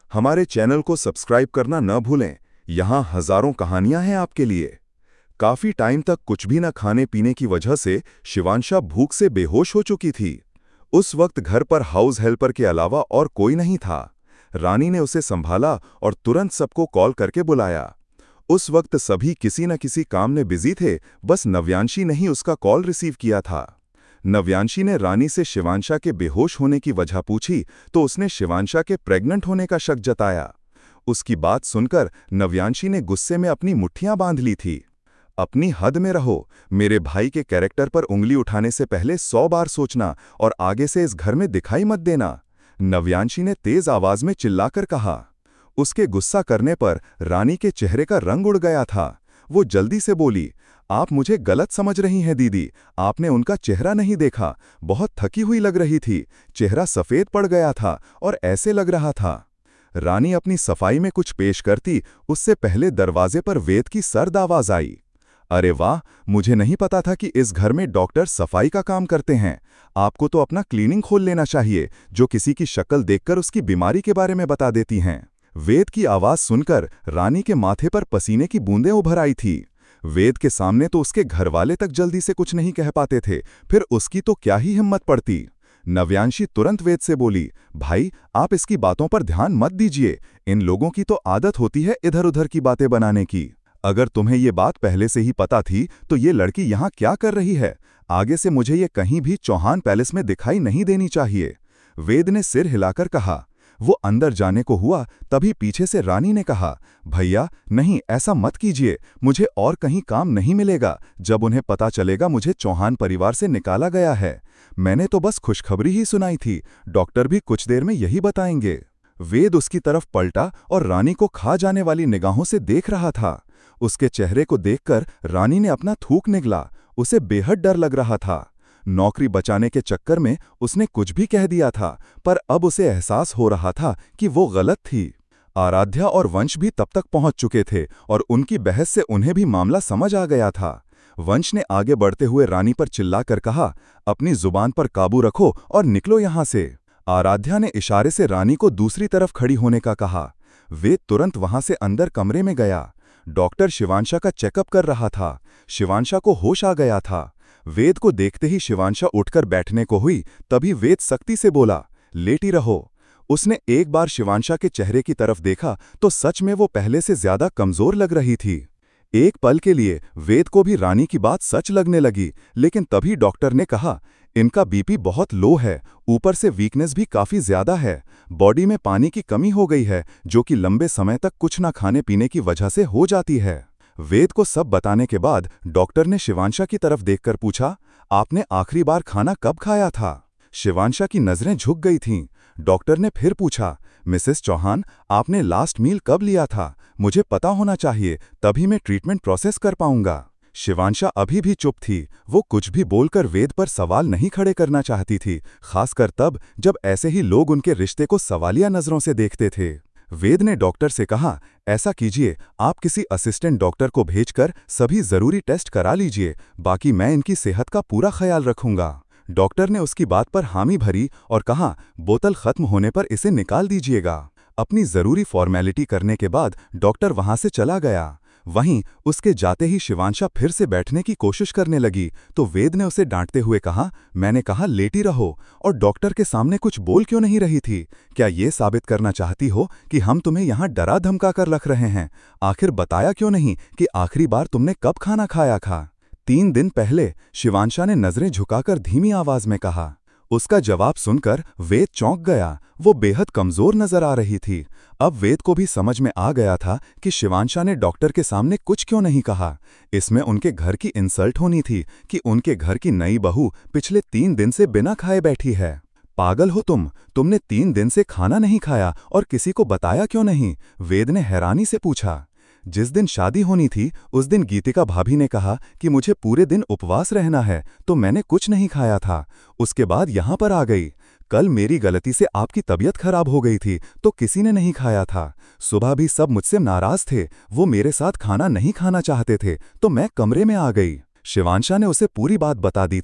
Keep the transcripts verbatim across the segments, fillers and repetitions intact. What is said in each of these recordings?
हमारे चैनल को सब्सक्राइब करना न भूलें। यहाँ हजारों कहानियां हैं आपके लिए। काफी टाइम तक कुछ भी न खाने पीने की वजह से शिवांशा भूख से बेहोश हो चुकी थी। उस वक्त घर पर हाउस हेल्पर के अलावा और कोई नहीं था। रानी ने उसे संभाला और तुरंत सबको कॉल करके बुलाया। उस वक्त सभी किसी न किसी काम में बिजी थे, बस नव्यांशी ने ही उसका कॉल रिसीव किया था। नव्यांशी ने रानी से शिवांशा के बेहोश होने की वजह पूछी तो उसने शिवांशा के प्रेग्नेंट होने का शक जताया। उसकी बात सुनकर नव्यांशी ने गुस्से में अपनी मुट्ठियां बांध ली थी। अपनी हद में रहो, मेरे भाई के कैरेक्टर पर उंगली उठाने से पहले सौ बार सोचना और आगे से इस घर में दिखाई मत देना, नव्यांशी ने तेज आवाज में चिल्लाकर कहा। उसके गुस्सा करने पर रानी के चेहरे का रंग उड़ गया था। वो जल्दी से बोली, आप मुझे गलत समझ रही हैं दीदी, आपने उनका चेहरा नहीं देखा, बहुत थकी हुई लग रही थी, चेहरा सफेद पड़ गया था और ऐसे लग रहा था। रानी अपनी सफाई में कुछ पेश करती उससे पहले दरवाजे पर वेद की सर्द आवाज आई। अरे वाह, मुझे नहीं पता था कि इस घर में डॉक्टर सफाई का काम करते हैं। आपको तो अपना क्लीनिंग खोल लेना चाहिए, जो किसी की शक्ल देखकर उसकी बीमारी के बारे में बता देती हैं। वेद की आवाज सुनकर रानी के माथे पर पसीने की बूंदें उभर आई थी। वेद के सामने तो उसके घरवाले तक जल्दी से कुछ नहीं कह पाते थे, फिर उसकी तो क्या ही हिम्मत पड़ती। नव्यांशी तुरंत वेद से बोली, भाई आप इसकी बातों पर ध्यान मत दीजिए, इन लोगों की तो आदत होती है इधर उधर की बातें बनाने की। अगर तुम्हें ये बात पहले से ही पता थी तो ये लड़की यहाँ क्या कर रही है? आगे से मुझे ये कहीं भी चौहान पैलेस में दिखाई नहीं देनी चाहिए। वेद ने सिर हिलाकर कहा। वो अंदर जाने को हुआ तभी पीछे से रानी ने कहा, भैया नहीं, ऐसा मत कीजिए, मुझे और कहीं काम नहीं मिलेगा। जब उन्हें पता चलेगा मुझे चौहान परिवार से निकाला गया है। मैंने तो बस खुशखबरी ही सुनाई थी, डॉक्टर भी कुछ देर में यही बताएंगे। वेद उसकी तरफ पलटा और रानी को खा जाने वाली निगाहों से देख रहा था। उसके चेहरे को देखकर रानी ने अपना थूक निगला। उसे बेहद डर लग रहा था। नौकरी बचाने के चक्कर में उसने कुछ भी कह दिया था, पर अब उसे एहसास हो रहा था कि वो गलत थी। आराध्या और वंश भी तब तक पहुंच चुके थे और उनकी बहस से उन्हें भी मामला समझ आ गया था। वंश ने आगे बढ़ते हुए रानी पर चिल्लाकर कहा, अपनी जुबान पर काबू रखो और निकलो यहां से। आराध्या ने इशारे से रानी को दूसरी तरफ खड़ी होने का कहा। वे तुरंत वहां से अंदर कमरे में गया। डॉक्टर शिवांशा का चेकअप कर रहा था। शिवांशा को होश आ गया था। वेद को देखते ही शिवांशा उठकर बैठने को हुई, तभी वेद सख्ती से बोला, लेटी रहो। उसने एक बार शिवांशा के चेहरे की तरफ देखा तो सच में वो पहले से ज्यादा कमजोर लग रही थी। एक पल के लिए वेद को भी रानी की बात सच लगने लगी, लेकिन तभी डॉक्टर ने कहा, इनका बीपी बहुत लो है, ऊपर से वीकनेस भी काफी ज्यादा है, बॉडी में पानी की कमी हो गई है, जो कि लंबे समय तक कुछ ना खाने पीने की वजह से हो जाती है। वेद को सब बताने के बाद डॉक्टर ने शिवांशा की तरफ देखकर पूछा, आपने आखिरी बार खाना कब खाया था? शिवांशा की नजरें झुक गई थीं। डॉक्टर ने फिर पूछा, मिसेस चौहान, आपने लास्ट मील कब लिया था? मुझे पता होना चाहिए, तभी मैं ट्रीटमेंट प्रोसेस कर पाऊंगा। शिवांशा अभी भी चुप थी। वो कुछ भी बोलकर वेद पर सवाल नहीं खड़े करना चाहती थी, खासकर तब जब ऐसे ही लोग उनके रिश्ते को सवालिया नजरों से देखते थे। वेद ने डॉक्टर से कहा, ऐसा कीजिए, आप किसी असिस्टेंट डॉक्टर को भेजकर सभी जरूरी टेस्ट करा लीजिए, बाकी मैं इनकी सेहत का पूरा ख्याल रखूंगा। डॉक्टर ने उसकी बात पर हामी भरी और कहा, बोतल खत्म होने पर इसे निकाल दीजिएगा। अपनी जरूरी फॉर्मेलिटी करने के बाद डॉक्टर वहां से चला गया। वहीं उसके जाते ही शिवांशा फिर से बैठने की कोशिश करने लगी तो वेद ने उसे डांटते हुए कहा, मैंने कहा लेटी रहो, और डॉक्टर के सामने कुछ बोल क्यों नहीं रही थी? क्या ये साबित करना चाहती हो कि हम तुम्हें यहाँ डरा धमका कर रख रहे हैं? आखिर बताया क्यों नहीं कि आखिरी बार तुमने कब खाना खाया था? तीन दिन पहले, शिवांशा ने नजरें झुकाकर धीमी आवाज में कहा। उसका जवाब सुनकर वेद चौंक गया। वो बेहद कमजोर नजर आ रही थी। अब वेद को भी समझ में आ गया था कि शिवांशा ने डॉक्टर के सामने कुछ क्यों नहीं कहा। इसमें उनके घर की इंसल्ट होनी थी कि उनके घर की नई बहू पिछले तीन दिन से बिना खाए बैठी है। पागल हो तुम, तुमने तीन दिन से खाना नहीं खाया और किसी को बताया क्यों नहीं? वेद ने हैरानी से पूछा। जिस दिन शादी होनी थी उस दिन गीतिका भाभी ने कहा कि मुझे पूरे दिन उपवास रहना है, तो मैंने कुछ नहीं खाया था। उसके बाद यहाँ पर आ गई। कल मेरी गलती से आपकी तबीयत खराब हो गई थी तो किसी ने नहीं खाया था। सुबह भी सब मुझसे नाराज थे, वो मेरे साथ खाना नहीं खाना चाहते थे, तो मैं कमरे में आ गई। शिवांशा ने उसे पूरी बात बता दी थी।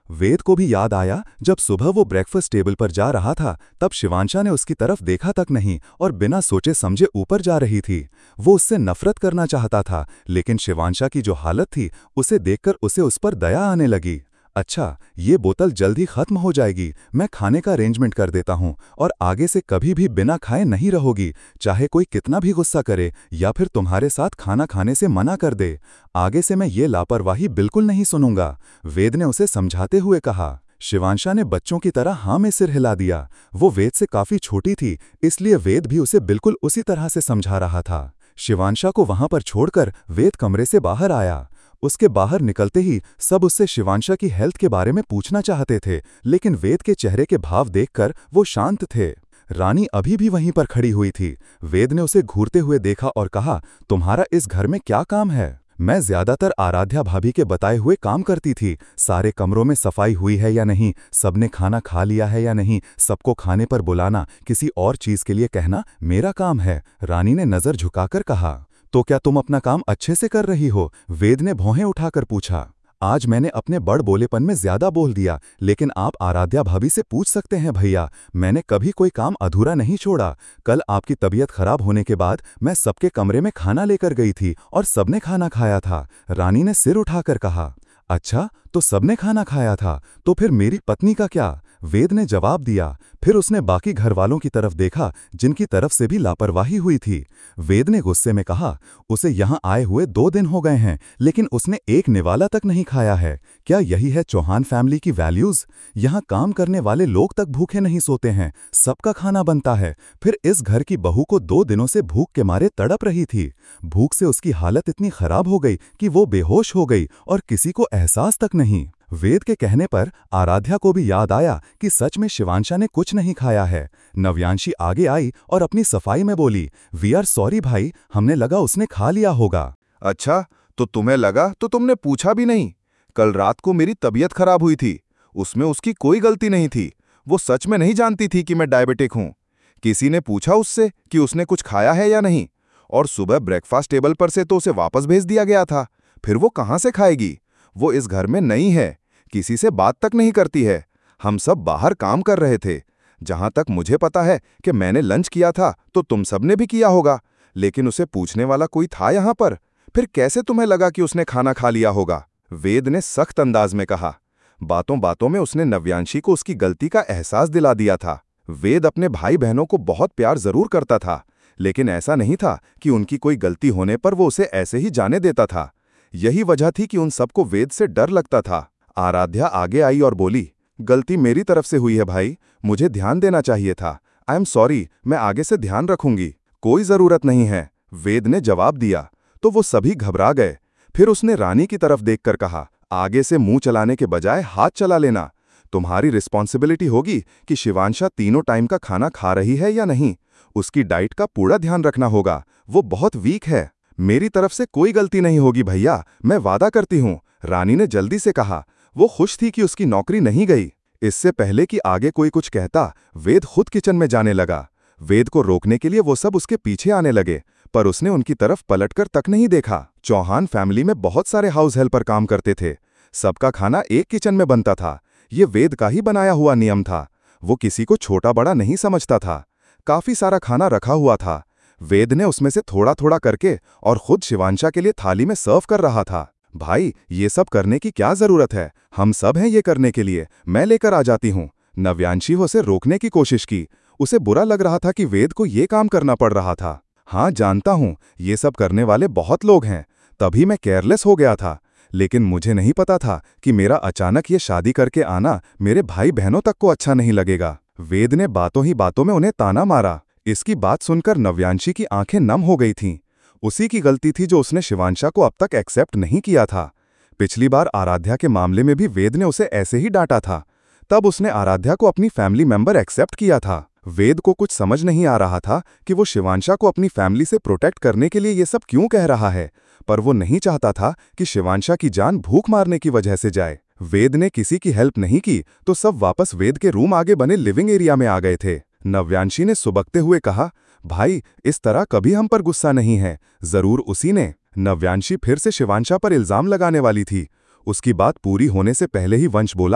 वेद को भी याद आया जब सुबह वो ब्रेकफास्ट टेबल पर जा रहा था तब शिवांशा ने उसकी तरफ देखा तक नहीं और बिना सोचे समझे ऊपर जा रही थी। वो उससे नफरत करना चाहता था, लेकिन शिवांशा की जो हालत थी उसे देखकर उसे उस पर दया आने लगी। अच्छा, ये बोतल जल्द ही खत्म हो जाएगी, मैं खाने का अरेंजमेंट कर देता हूँ और आगे से कभी भी बिना खाए नहीं रहोगी, चाहे कोई कितना भी गुस्सा करे या फिर तुम्हारे साथ खाना खाने से मना कर दे। आगे से मैं ये लापरवाही बिल्कुल नहीं सुनूंगा, वेद ने उसे समझाते हुए कहा। शिवांशा ने बच्चों की तरह हाँ में सिर हिला दिया। वो वेद से काफी छोटी थी, इसलिए वेद भी उसे बिल्कुल उसी तरह से समझा रहा था। शिवांशा को वहां पर छोड़कर वेद कमरे से बाहर आया। उसके बाहर निकलते ही सब उससे शिवांशा की हेल्थ के बारे में पूछना चाहते थे, लेकिन वेद के चेहरे के भाव देखकर वो शांत थे। रानी अभी भी वहीं पर खड़ी हुई थी। वेद ने उसे घूरते हुए देखा और कहा, तुम्हारा इस घर में क्या काम है? मैं ज्यादातर आराध्या भाभी के बताए हुए काम करती थी। सारे कमरों में सफाई हुई है या नहीं, सबने खाना खा लिया है या नहीं, सबको खाने पर बुलाना, किसी और चीज के लिए कहना मेरा काम है। रानी ने नजर झुकाकर कहा। तो क्या तुम अपना काम अच्छे से कर रही हो? वेद ने भौहें उठाकर पूछा। आज मैंने अपने बड़ बोलेपन में ज्यादा बोल दिया, लेकिन आप आराध्या भाभी से पूछ सकते हैं भैया, मैंने कभी कोई काम अधूरा नहीं छोड़ा। कल आपकी तबीयत खराब होने के बाद मैं सबके कमरे में खाना लेकर गई थी और सबने खाना खाया था। रानी ने सिर उठाकर कहा। अच्छा, तो सबने खाना खाया था, तो फिर मेरी पत्नी का क्या? वेद ने जवाब दिया। फिर उसने बाकी घरवालों की तरफ देखा जिनकी तरफ से भी लापरवाही हुई थी। वेद ने गुस्से में कहा, उसे यहाँ आए हुए दो दिन हो गए हैं, लेकिन उसने एक निवाला तक नहीं खाया है। क्या यही है चौहान फैमिली की वैल्यूज? यहाँ काम करने वाले लोग तक भूखे नहीं सोते हैं, सबका खाना बनता है। फिर इस घर की बहू को दो दिनों से भूख के मारे तड़प रही थी। भूख से उसकी हालत इतनी खराब हो गई कि वो बेहोश हो गई और किसी को एहसास तक नहीं। वेद के कहने पर आराध्या को भी याद आया कि सच में शिवांशा ने कुछ नहीं खाया है। नव्यांशी आगे आई और अपनी सफाई में बोली, वी आर सॉरी भाई, हमने लगा उसने खा लिया होगा। अच्छा, तो तुम्हें लगा तो तुमने पूछा भी नहीं? कल रात को मेरी तबीयत खराब हुई थी, उसमें उसकी कोई गलती नहीं थी। वो सच में नहीं जानती थी कि मैं डायबिटिक हूं। किसी ने पूछा उससे कि उसने कुछ खाया है या नहीं? और सुबह ब्रेकफास्ट टेबल पर से तो उसे वापस भेज दिया गया था, फिर वो कहां से खाएगी? वो इस घर में नई है, किसी से बात तक नहीं करती है। हम सब बाहर काम कर रहे थे। जहां तक मुझे पता है कि मैंने लंच किया था तो तुम सबने भी किया होगा, लेकिन उसे पूछने वाला कोई था यहां पर? फिर कैसे तुम्हें लगा कि उसने खाना खा लिया होगा? वेद ने सख्त अंदाज में कहा। बातों बातों में उसने नव्यांशी को उसकी गलती का एहसास दिला दिया था। वेद अपने भाई बहनों को बहुत प्यार जरूर करता था, लेकिन ऐसा नहीं था कि उनकी कोई गलती होने पर वो उसे ऐसे ही जाने देता था। यही वजह थी कि उन सबको वेद से डर लगता था। आराध्या आगे आई और बोली, गलती मेरी तरफ से हुई है भाई, मुझे ध्यान देना चाहिए था। आई एम सॉरी, मैं आगे से ध्यान रखूंगी। कोई जरूरत नहीं है, वेद ने जवाब दिया। तो वो सभी घबरा गए। फिर उसने रानी की तरफ देखकर कहा, आगे से मुंह चलाने के बजाय हाथ चला लेना। तुम्हारी रिस्पॉन्सिबिलिटी होगी कि शिवांशा तीनों टाइम का खाना खा रही है या नहीं। उसकी डाइट का पूरा ध्यान रखना होगा, वो बहुत वीक है। मेरी तरफ से कोई गलती नहीं होगी भैया, मैं वादा करती हूँ, रानी ने जल्दी से कहा। वो खुश थी कि उसकी नौकरी नहीं गई। इससे पहले कि आगे कोई कुछ कहता, वेद खुद किचन में जाने लगा। वेद को रोकने के लिए वो सब उसके पीछे आने लगे, पर उसने उनकी तरफ पलटकर तक नहीं देखा। चौहान फैमिली में बहुत सारे हाउस हेल्पर काम करते थे, सबका खाना एक किचन में बनता था। ये वेद का ही बनाया हुआ नियम था। वो किसी को छोटा बड़ा नहीं समझता था। काफी सारा खाना रखा हुआ था। वेद ने उसमें से थोड़ा थोड़ा करके और खुद शिवांशा के लिए थाली में सर्व कर रहा था। भाई, ये सब करने की क्या जरूरत है? हम सब हैं ये करने के लिए, मैं लेकर आ जाती हूँ। नव्यांशी उसे रोकने की कोशिश की। उसे बुरा लग रहा था कि वेद को ये काम करना पड़ रहा था। हाँ, जानता हूँ, ये सब करने वाले बहुत लोग हैं, तभी मैं केयरलेस हो गया था। लेकिन मुझे नहीं पता था कि मेरा अचानक ये शादी करके आना मेरे भाई बहनों तक को अच्छा नहीं लगेगा। वेद ने बातों ही बातों में उन्हें ताना मारा। इसकी बात सुनकर नव्यांशी की आंखें नम हो गई थीं। उसी की गलती थी जो उसने शिवांशा को अब तक एक्सेप्ट नहीं किया था। पिछली बार आराध्या के मामले में भी वेद ने उसे ऐसे ही डांटा था। तब उसने आराध्या को अपनी फैमिली मेंबर एक्सेप्ट किया था। वेद को कुछ समझ नहीं आ रहा था कि वो शिवांशा को अपनी फैमिली से प्रोटेक्ट करने के लिए ये सब क्यों कह रहा है, पर वो नहीं चाहता था कि शिवांशा की जान भूख मारने की वजह से जाए। वेद ने किसी की हेल्प नहीं की तो सब वापस वेद के रूम आगे बने लिविंग एरिया में आ गए थे। नव्यांशी ने सुबकते हुए कहा, भाई, इस तरह कभी हम पर गुस्सा नहीं है, जरूर उसी ने। नव्यांशी फिर से शिवांशा पर इल्जाम लगाने वाली थी। उसकी बात पूरी होने से पहले ही वंश बोला,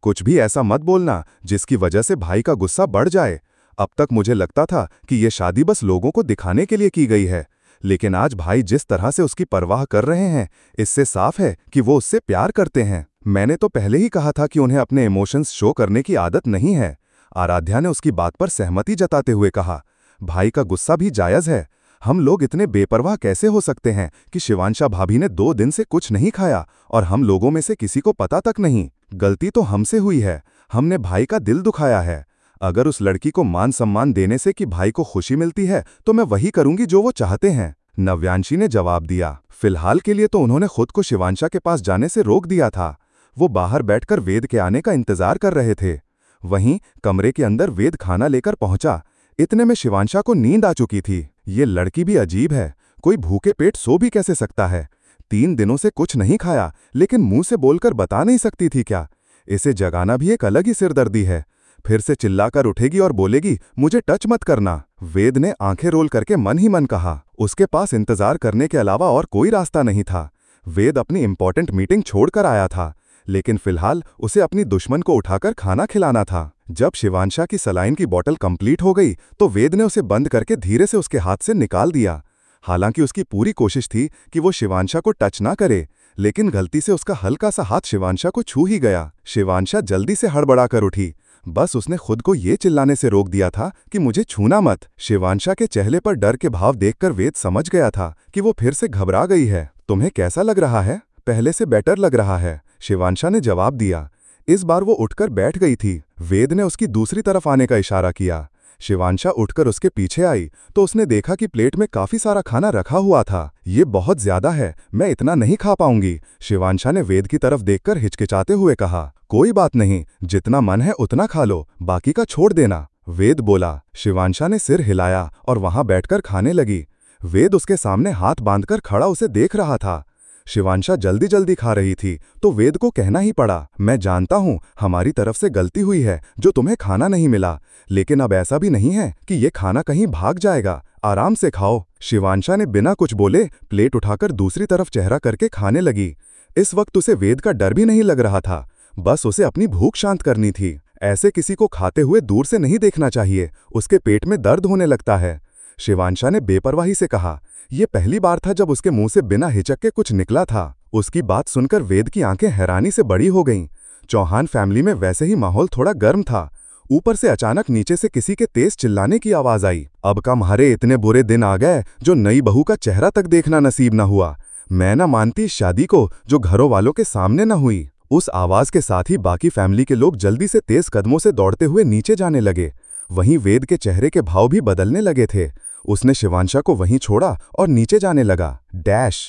कुछ भी ऐसा मत बोलना जिसकी वजह से भाई का गुस्सा बढ़ जाए। अब तक मुझे लगता था कि ये शादी बस लोगों को दिखाने के लिए की गई है, लेकिन आज भाई जिस तरह से उसकी परवाह कर रहे हैं, इससे साफ है कि वो उससे प्यार करते हैं। मैंने तो पहले ही कहा था कि उन्हें अपने इमोशंस शो करने की आदत नहीं है। आराध्या ने उसकी बात पर सहमति जताते हुए कहा, भाई का गुस्सा भी जायज़ है। हम लोग इतने बेपरवाह कैसे हो सकते हैं कि शिवांशा भाभी ने दो दिन से कुछ नहीं खाया और हम लोगों में से किसी को पता तक नहीं। गलती तो हमसे हुई है, हमने भाई का दिल दुखाया है। अगर उस लड़की को मान सम्मान देने से कि भाई को खुशी मिलती है तो मैं वही करूंगी जो वो चाहते हैं, नव्यांशी ने जवाब दिया। फिलहाल के लिए तो उन्होंने खुद को शिवांशा के पास जाने से रोक दिया था। वो बाहर बैठकर वेद के आने का इंतजार कर रहे थे। वहीं कमरे के अंदर वेद खाना लेकर पहुंचा। इतने में शिवांशा को नींद आ चुकी थी। ये लड़की भी अजीब है, कोई भूखे पेट सो भी कैसे सकता है। तीन दिनों से कुछ नहीं खाया, लेकिन मुंह से बोलकर बता नहीं सकती थी क्या। इसे जगाना भी एक अलग ही सिरदर्दी है। फिर से चिल्लाकर उठेगी और बोलेगी, मुझे टच मत करना। वेद ने आंखें रोल करके मन ही मन कहा। उसके पास इंतजार करने के अलावा और कोई रास्ता नहीं था। वेद अपनी इंपॉर्टेंट मीटिंग छोड़कर आया था, लेकिन फिलहाल उसे अपनी दुश्मन को उठाकर खाना खिलाना था। जब शिवांशा की सलाइन की बोतल कंप्लीट हो गई तो वेद ने उसे बंद करके धीरे से उसके हाथ से निकाल दिया। हालांकि उसकी पूरी कोशिश थी कि वो शिवांशा को टच ना करे, लेकिन गलती से उसका हल्का सा हाथ शिवांशा को छू ही गया। शिवांशा जल्दी से हड़बड़ाकर उठी। बस उसने खुद को ये चिल्लाने से रोक दिया था कि मुझे छूना मत। शिवांशा के चेहरे पर डर के भाव देखकर वेद समझ गया था कि वो फिर से घबरा गई है। तुम्हें कैसा लग रहा है? पहले से बेटर लग रहा है, शिवांशा ने जवाब दिया। इस बार वो उठकर बैठ गई थी। वेद ने उसकी दूसरी तरफ आने का इशारा किया। शिवांशा उठकर उसके पीछे आई तो उसने देखा कि प्लेट में काफी सारा खाना रखा हुआ था। ये बहुत ज्यादा है, मैं इतना नहीं खा पाऊंगी, शिवांशा ने वेद की तरफ देखकर हिचकिचाते हुए कहा। कोई बात नहीं, जितना मन है उतना खा लो, बाकी का छोड़ देना, वेद बोला। शिवांशा ने सिर हिलाया और वहां बैठकर खाने लगी। वेद उसके सामने हाथ बांधकर खड़ा उसे देख रहा था। शिवांशा जल्दी जल्दी खा रही थी तो वेद को कहना ही पड़ा, मैं जानता हूं हमारी तरफ से गलती हुई है जो तुम्हें खाना नहीं मिला, लेकिन अब ऐसा भी नहीं है कि ये खाना कहीं भाग जाएगा, आराम से खाओ। शिवांशा ने बिना कुछ बोले प्लेट उठाकर दूसरी तरफ चेहरा करके खाने लगी। इस वक्त उसे वेद का डर भी नहीं लग रहा था, बस उसे अपनी भूख शांत करनी थी। ऐसे किसी को खाते हुए दूर से नहीं देखना चाहिए, उसके पेट में दर्द होने लगता है, शिवांशा ने बेपरवाही से कहा। यह पहली बार था जब उसके मुंह से बिना हिचक के कुछ निकला था। उसकी बात सुनकर वेद की आंखें हैरानी से बड़ी हो गईं। चौहान फैमिली में वैसे ही माहौल थोड़ा गर्म था, ऊपर से अचानक नीचे से किसी के तेज चिल्लाने की आवाज आई। अब का म्हारे इतने बुरे दिन आ गए जो नई बहू का चेहरा तक देखना नसीब न हुआ। मैं न मानती इस शादी को जो घरों वालों के सामने न हुई। उस आवाज के साथ ही बाकी फैमिली के लोग जल्दी से तेज कदमों से दौड़ते हुए नीचे जाने लगे। वहीं वेद के चेहरे के भाव भी बदलने लगे थे। उसने शिवांशा को वहीं छोड़ा और नीचे जाने लगा। डैश